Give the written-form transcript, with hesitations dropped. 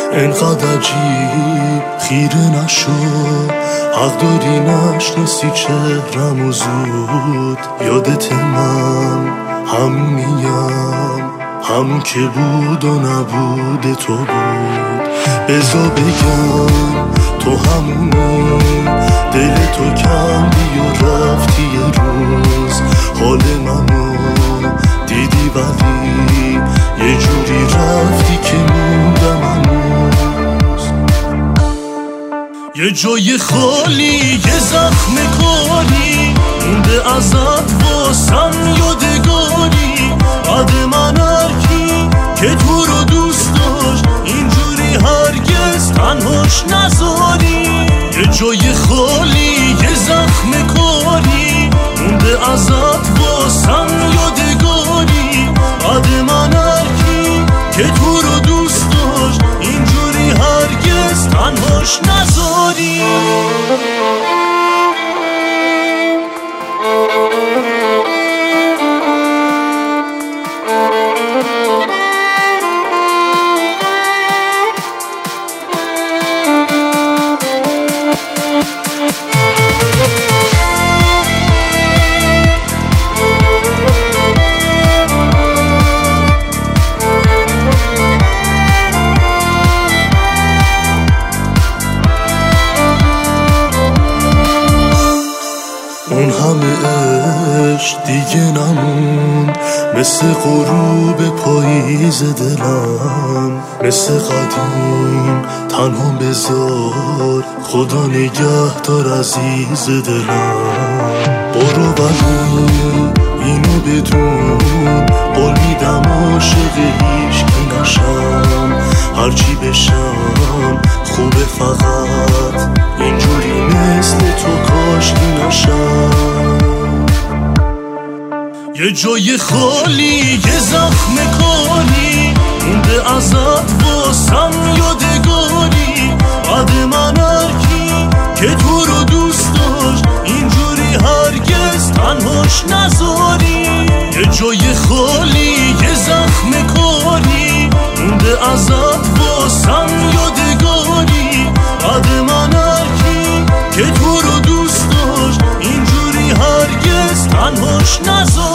انقدر عجیب خیره نشو، حق داری نشناسی چهرم و زود. یادت من همونیم، همون که بود و نبود تو بود. بزا بگم تو همونی، دل تو کندی و رفتی یه روز. حال منو دیدی ولی یه جوری رفتی که موندم هنوز. یه جای خالی، یه زخم کاری مونده ازت واسم یادگاری. بعد من هرکی که تو رو دوست داشت اینجوری هرگز تنهاش نذاری. یه جای خالی، یه زخم کاری مونده ازت واسم یادگاری. بعد من هرکی که تو رو دوست داشت اینجوری هرگز تنهاش نذاری. اون همه عشق دیگه نمون، مثل غروب پاییز دلم. مثل قدیم تنها بذار، خدا نگهدار عزیز دلم. برو ولی اینو بدون، قول میدم عاشق هیچکی نشم. هرچی بشم خوبه، فقط اینجوری مثل تو کاشکی نشم. یه جای خالی، یه زخم کاری مونده ازت واسم یادگاری. بعد من هرکی که تو رو دوست داشت اینجوری هرگز تنهاش نذاری. یه جای خالی، یه زخم کاری مونده ازت واسم یادگاری. بعد من هرکی که تو رو دوست داشت اینجوری هرگز تنهاش نذاری.